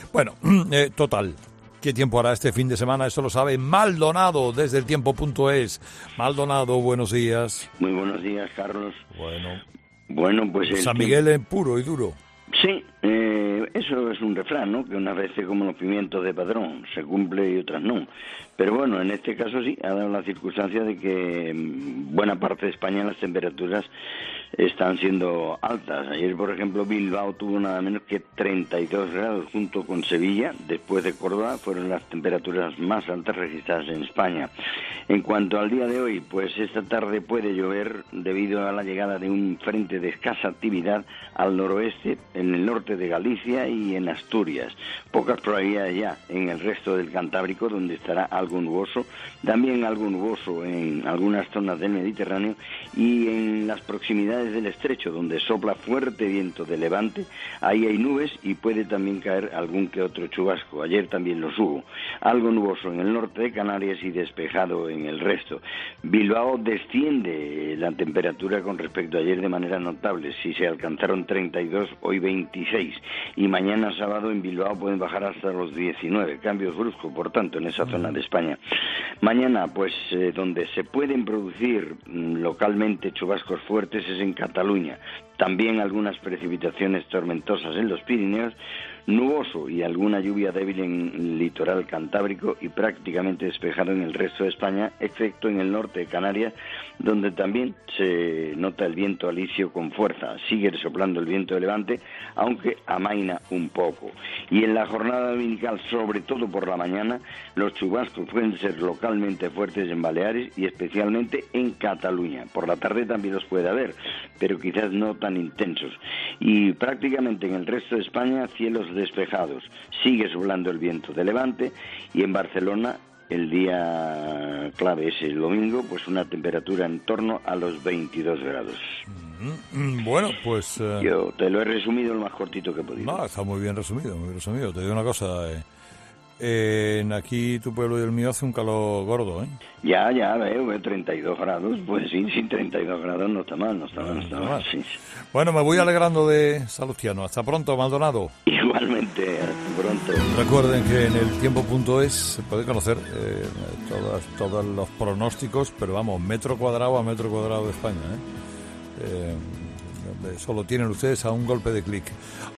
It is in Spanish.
Bueno, total. ¿Qué tiempo hará este fin de semana? Eso lo sabe Maldonado desde eltiempo.es. Maldonado, buenos días. Muy buenos días, Carlos. Bueno, pues San Miguel es puro y duro. Sí, eso es un refrán, ¿no? Que unas veces como los pimientos de Padrón, se cumple y otras no. Pero bueno, en este caso sí, ha dado la circunstancia de que en buena parte de España las temperaturas están siendo altas. Ayer, por ejemplo, Bilbao tuvo nada menos que 32 grados junto con Sevilla. Después de Córdoba fueron las temperaturas más altas registradas en España. En cuanto al día de hoy, pues esta tarde puede llover debido a la llegada de un frente de escasa actividad al noroeste, en el norte de Galicia y en Asturias. Pocas probabilidades ya en el resto del Cantábrico, donde estará algo nuboso, también algo nuboso en algunas zonas del Mediterráneo y en las proximidades del estrecho, donde sopla fuerte viento de levante. Ahí hay nubes y puede también caer algún que otro chubasco. Ayer también los hubo. Algo nuboso en el norte de Canarias y despejado en el resto. Bilbao desciende la temperatura con respecto a ayer de manera notable. Si se alcanzaron 32, hoy 26. Y mañana sábado en Bilbao pueden bajar hasta los 19. Cambios bruscos, por tanto, en esa zona de España. Mañana, pues, donde se pueden producir localmente chubascos fuertes es en Cataluña. También algunas precipitaciones tormentosas en los Pirineos, nuboso y alguna lluvia débil en el litoral cantábrico y prácticamente despejado en el resto de España, excepto en el norte de Canarias, donde también se nota el viento alisio con fuerza. Sigue soplando el viento de levante, aunque amaina un poco. Y en la jornada dominical, sobre todo por la mañana, los chubascos pueden ser localmente fuertes en Baleares y especialmente en Cataluña. Por la tarde también los puede haber, pero quizás no tan intensos. Y prácticamente en el resto de España, cielos despejados. Sigue soplando el viento de levante y en Barcelona el día clave es el domingo, pues una temperatura en torno a los 22 grados. Bueno, pues... Yo te lo he resumido lo más cortito que he podido. No, está muy bien resumido, muy resumido. Te digo una cosa, en aquí tu pueblo y el mío hace un calor gordo, ¿eh? Ya veo 32 grados, pues sí, 32 grados no está mal, no está mal. Sí. Bueno, me voy alegrando de Salustiano. Hasta pronto, Maldonado. Igualmente, hasta pronto. Recuerden que en eltiempo.es se puede conocer todos los pronósticos, pero vamos, metro cuadrado a metro cuadrado de España, ¿eh? Eso lo tienen ustedes a un golpe de clic.